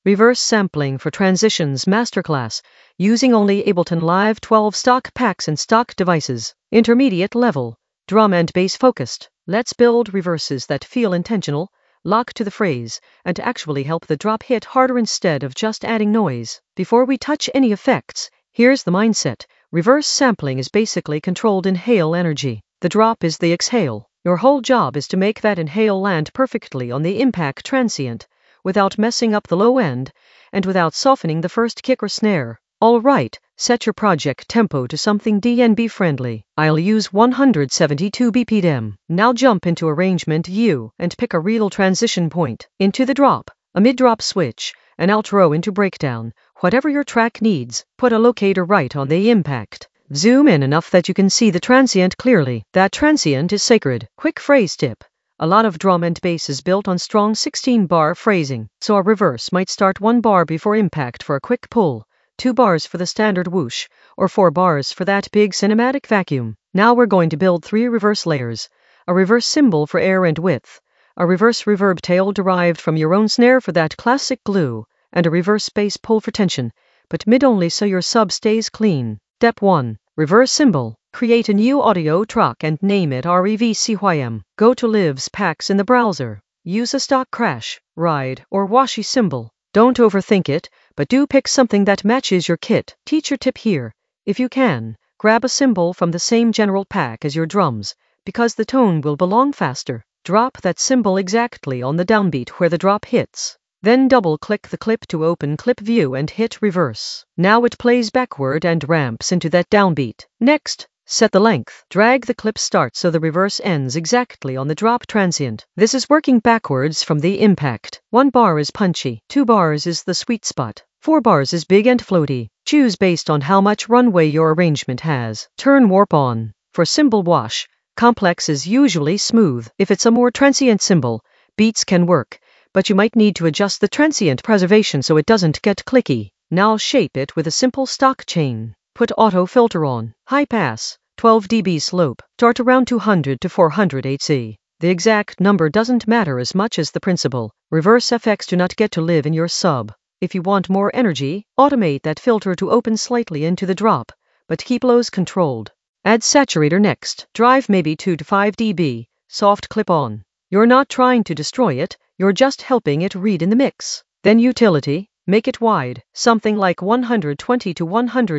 Reverse Sampling for Transitions Masterclass, using only Ableton Live 12 stock packs and stock devices. Intermediate level, drum and bass focused. Let's build reverses that feel intentional, lock to the phrase, and actually help the drop hit harder instead of just adding noise. Before we touch any effects, here's the mindset. Reverse sampling is basically controlled inhale energy. The drop is the exhale. Your whole job is to make that inhale land perfectly on the impact transient, without messing up the low end, and without softening the first kick or snare. Alright, set your project tempo to something DNB friendly. I'll use 172 BPM. Now jump into Arrangement U and pick a real transition point. Into the drop, a mid-drop switch, an outro into breakdown. Whatever your track needs, put a locator right on the impact. Zoom in enough that you can see the transient clearly. That transient is sacred. Quick phrase tip. A lot of drum and bass is built on strong 16-bar phrasing, so a reverse might start 1 bar before impact for a quick pull, 2 bars for the standard whoosh, or 4 bars for that big cinematic vacuum. Now we're going to build 3 reverse layers. A reverse cymbal for air and width, a reverse reverb tail derived from your own snare for that classic glue, and a reverse bass pull for tension, but mid only so your sub stays clean. Step 1. Reverse cymbal. Create a new audio track and name it REVCYM. Go to Lives Packs in the browser. Use a stock crash, ride, or washy cymbal. Don't overthink it, but do pick something that matches your kit. Teacher tip here. If you can, grab a cymbal from the same general pack as your drums, because the tone will belong faster. Drop that cymbal exactly on the downbeat where the drop hits. Then double-click the clip to open clip view and hit reverse. Now it plays backward and ramps into that downbeat. Next, set the length. Drag the clip start so the reverse ends exactly on the drop transient. This is working backwards from the impact. 1 bar is punchy, 2 bars is the sweet spot, 4 bars is big and floaty. Choose based on how much runway your arrangement has. Turn warp on. For cymbal wash, complex is usually smooth. If it's a more transient cymbal, beats can work, but you might need to adjust the transient preservation so it doesn't get clicky. Now shape it with a simple stock chain. Put auto filter on. High pass, 12 dB slope. Start around 200 to 400 Hz. The exact number doesn't matter as much as the principle. Reverse effects do not get to live in your sub. If you want more energy, automate that filter to open slightly into the drop, but keep lows controlled. Add saturator next. Drive maybe 2 to 5 dB. Soft clip on. You're not trying to destroy it, you're just helping it read in the mix. Then utility, make it wide, something like 120 to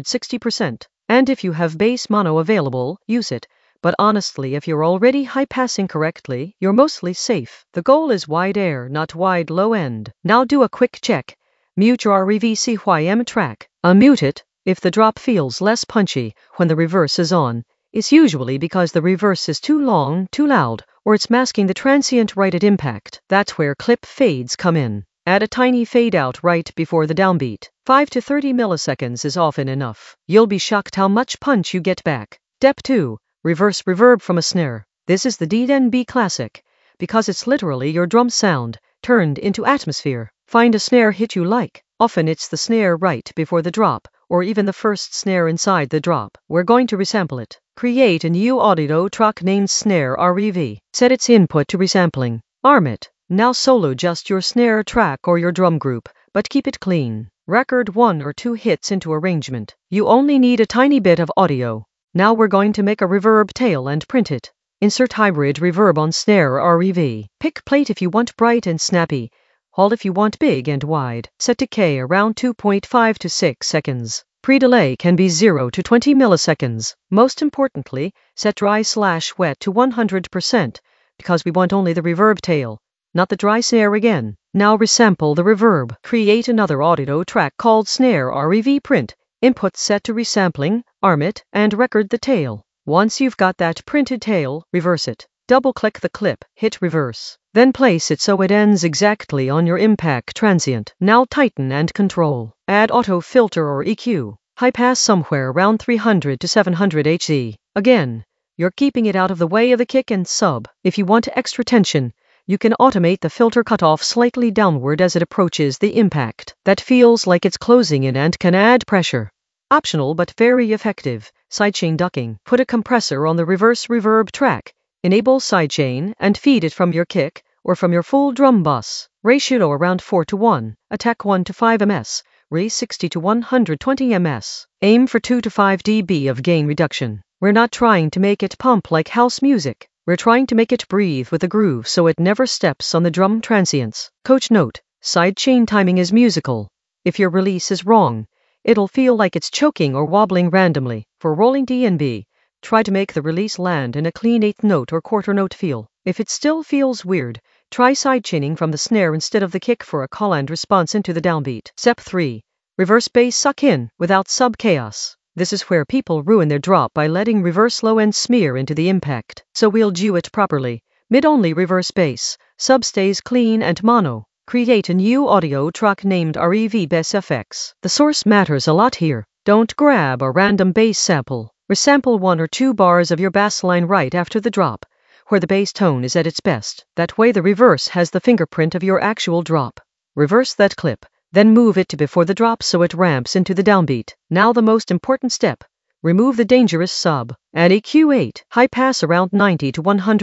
160%. And if you have bass mono available, use it. But honestly, if you're already high-passing correctly, you're mostly safe. The goal is wide air, not wide low end. Now do a quick check. Mute your REVCYM track. Unmute it. If the drop feels less punchy when the reverse is on, it's usually because the reverse is too long, too loud, or it's masking the transient right at impact. That's where clip fades come in. Add a tiny fade out right before the downbeat. 5 to 30 milliseconds is often enough. You'll be shocked how much punch you get back. Step 2. Reverse reverb from a snare. This is the DNB classic, because it's literally your drum sound, turned into atmosphere. Find a snare hit you like. Often it's the snare right before the drop, or even the first snare inside the drop. We're going to resample it. Create a new audio track named Snare REV. Set its input to resampling. Arm it. Now solo just your snare track or your drum group, but keep it clean. Record 1 or 2 hits into arrangement. You only need a tiny bit of audio. Now we're going to make a reverb tail and print it. Insert hybrid reverb on Snare REV. Pick plate if you want bright and snappy. Hold if you want big and wide. Set decay around 2.5 to 6 seconds. Pre-delay can be 0 to 20 milliseconds. Most importantly, set dry/wet to 100%, because we want only the reverb tail, not the dry snare again. Now resample the reverb. Create another audio track called Snare REV Print. Input set to resampling, arm it, and record the tail. Once you've got that printed tail, reverse it. Double-click the clip, hit reverse. Then place it so it ends exactly on your impact transient. Now tighten and control. Add auto filter or EQ. High pass somewhere around 300 to 700 Hz. Again, you're keeping it out of the way of the kick and sub. If you want extra tension, you can automate the filter cutoff slightly downward as it approaches the impact. That feels like it's closing in and can add pressure. Optional but very effective. Sidechain ducking. Put a compressor on the reverse reverb track. Enable sidechain and feed it from your kick or from your full drum bus. Ratio around 4:1, attack 1 to 5 ms, release 60 to 120 ms. Aim for 2 to 5 dB of gain reduction. We're not trying to make it pump like house music. We're trying to make it breathe with a groove so it never steps on the drum transients. Coach note, sidechain timing is musical. If your release is wrong, it'll feel like it's choking or wobbling randomly. For rolling D&B, try to make the release land in a clean 8th note or quarter note feel. If it still feels weird, try sidechaining from the snare instead of the kick for a call and response into the downbeat. Step 3. Reverse bass suck in, without sub-chaos. This is where people ruin their drop by letting reverse low end smear into the impact. So we'll do it properly. Mid-only reverse bass, sub stays clean and mono. Create a new audio track named REV Bass FX. The source matters a lot here. Don't grab a random bass sample. Resample 1 or 2 bars of your bass line right after the drop, where the bass tone is at its best. That way the reverse has the fingerprint of your actual drop. Reverse that clip, then move it to before the drop so it ramps into the downbeat. Now the most important step. Remove the dangerous sub. Add EQ8, high pass around 90 to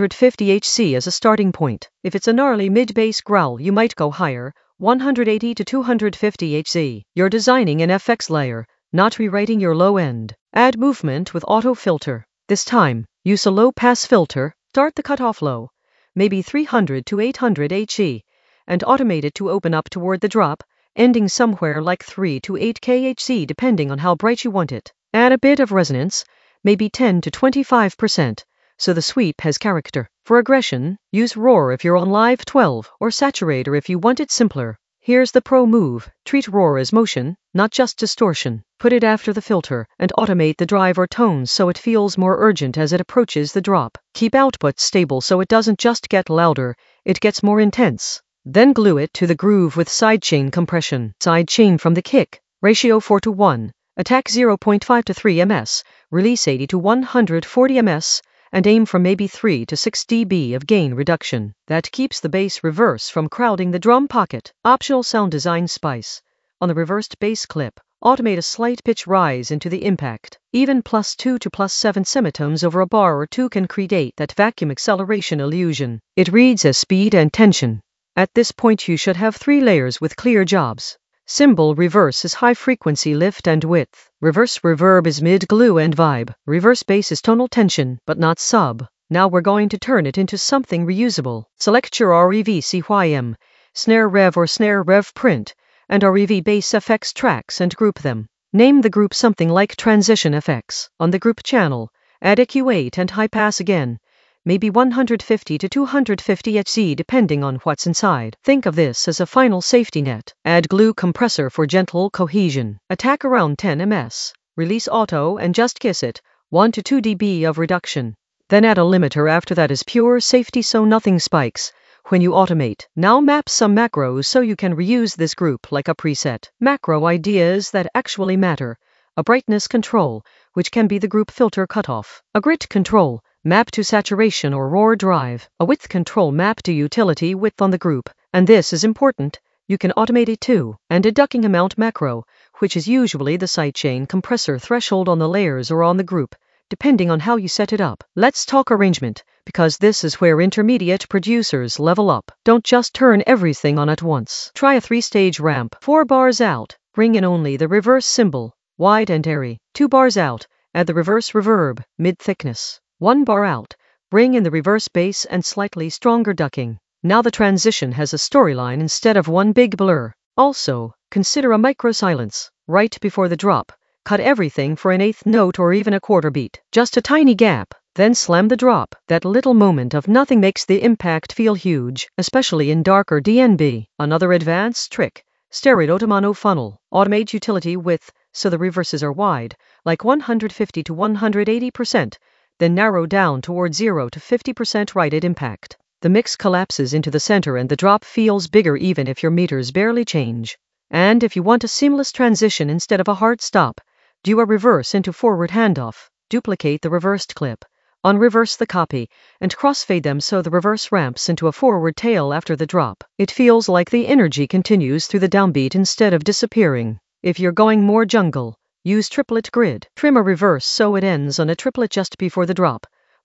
150 Hz as a starting point. If it's a gnarly mid-bass growl, you might go higher, 180 to 250 Hz. You're designing an FX layer, not rewriting your low end. Add movement with auto filter. This time, use a low pass filter. Start the cutoff low, maybe 300 to 800 Hz, and automate it to open up toward the drop, ending somewhere like 3 to 8 kHz depending on how bright you want it. Add a bit of resonance, maybe 10 to 25%, so the sweep has character. For aggression, use roar if you're on Live 12 or saturator if you want it simpler. Here's the pro move. Treat roar as motion, not just distortion. Put it after the filter and automate the drive or tones so it feels more urgent as it approaches the drop. Keep output stable so it doesn't just get louder, it gets more intense. Then glue it to the groove with sidechain compression. Sidechain from the kick. Ratio 4:1. Attack 0.5 to 3 ms, release 80 to 140 ms, and aim for maybe 3 to 6 dB of gain reduction. That keeps the bass reverse from crowding the drum pocket. Optional sound design spice. On the reversed bass clip, automate a slight pitch rise into the impact. Even +2 to +7 semitones over a bar or two can create that vacuum acceleration illusion. It reads as speed and tension. At this point you should have 3 layers with clear jobs. Cymbal reverse is high frequency lift and width. Reverse reverb is mid glue and vibe. Reverse bass is tonal tension, but not sub. Now we're going to turn it into something reusable. Select your REV CYM, snare rev or snare rev print, and REV bass FX tracks and group them. Name the group something like Transition FX. On the group channel, add EQ8 and high pass again. Maybe 150 to 250 Hz depending on what's inside. Think of this as a final safety net. Add glue compressor for gentle cohesion. Attack around 10 ms. Release auto and just kiss it, 1 to 2 dB of reduction. Then add a limiter after that as pure safety so nothing spikes when you automate. Now map some macros so you can reuse this group like a preset. Macro ideas that actually matter. A brightness control, which can be the group filter cutoff. A grit control, map to saturation or roar drive. A width control, map to utility width on the group. And this is important, you can automate it too. And a ducking amount macro, which is usually the sidechain compressor threshold on the layers or on the group, depending on how you set it up. Let's talk arrangement, because this is where intermediate producers level up. Don't just turn everything on at once. Try a 3-stage ramp. 4 bars out, bring in only the reverse cymbal, wide and airy. 2 bars out, add the reverse reverb, mid-thickness. 1 bar out, bring in the reverse bass and slightly stronger ducking. Now the transition has a storyline instead of one big blur. Also, consider a micro silence. Right before the drop, cut everything for an 8th note or even a quarter beat. Just a tiny gap, then slam the drop. That little moment of nothing makes the impact feel huge, especially in darker DNB. Another advanced trick, stereo to mono funnel. Automate utility width so the reverses are wide, like 150 to 180%. Then narrow down toward 0 to 50% right at impact. The mix collapses into the center and the drop feels bigger even if your meters barely change. And if you want a seamless transition instead of a hard stop, do a reverse into forward handoff. Duplicate the reversed clip, unreverse the copy, and crossfade them so the reverse ramps into a forward tail after the drop. It feels like the energy continues through the downbeat instead of disappearing. If you're going more jungle, use triplet grid. Trim a reverse so it ends on a triplet just before the drop,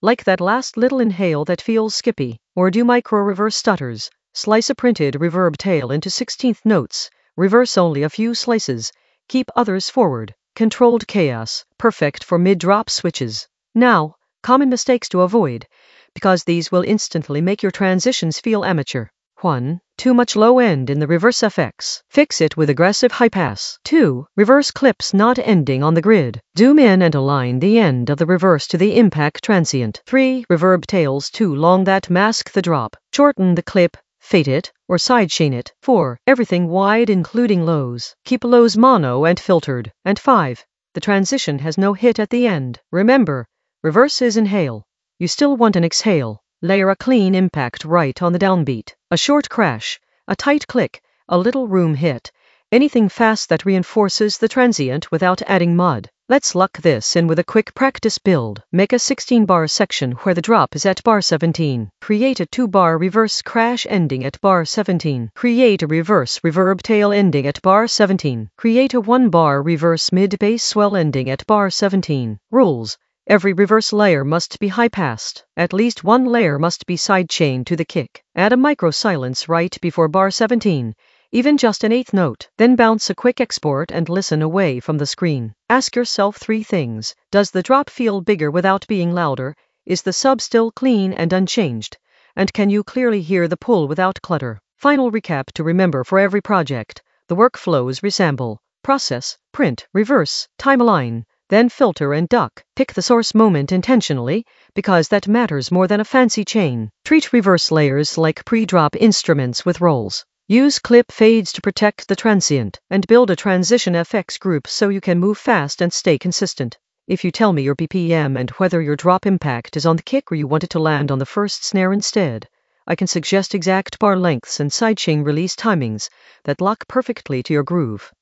Like that last little inhale that feels skippy, or do micro reverse stutters. Slice a printed reverb tail into 16th notes, reverse only a few slices, keep others forward. Controlled chaos, perfect for mid-drop switches. Now, common mistakes to avoid, because these will instantly make your transitions feel amateur. 1. Too much low end in the reverse FX. Fix it with aggressive high pass. 2. Reverse clips not ending on the grid. Zoom in and align the end of the reverse to the impact transient. 3. Reverb tails too long that mask the drop. Shorten the clip, fade it, or sidechain it. 4. Everything wide including lows. Keep lows mono and filtered. And 5. The transition has no hit at the end. Remember, reverse is inhale. You still want an exhale. Layer a clean impact right on the downbeat. A short crash, a tight click, a little room hit. Anything fast that reinforces the transient without adding mud. Let's lock this in with a quick practice build. Make a 16-bar section where the drop is at bar 17. Create a 2-bar reverse crash ending at bar 17. Create a reverse reverb tail ending at bar 17. Create a 1-bar reverse mid-bass swell ending at bar 17. Rules. Every reverse layer must be high-passed. At least one layer must be sidechained to the kick. Add a micro-silence right before bar 17, even just an 8th note. Then bounce a quick export and listen away from the screen. Ask yourself 3 things. Does the drop feel bigger without being louder? Is the sub still clean and unchanged? And can you clearly hear the pull without clutter? Final recap to remember for every project. The workflows resample, process, print, reverse, time align. Then filter and duck. Pick the source moment intentionally, because that matters more than a fancy chain. Treat reverse layers like pre-drop instruments with rolls. Use clip fades to protect the transient, and build a transition FX group so you can move fast and stay consistent. If you tell me your BPM and whether your drop impact is on the kick or you want it to land on the first snare instead, I can suggest exact bar lengths and sidechain release timings that lock perfectly to your groove.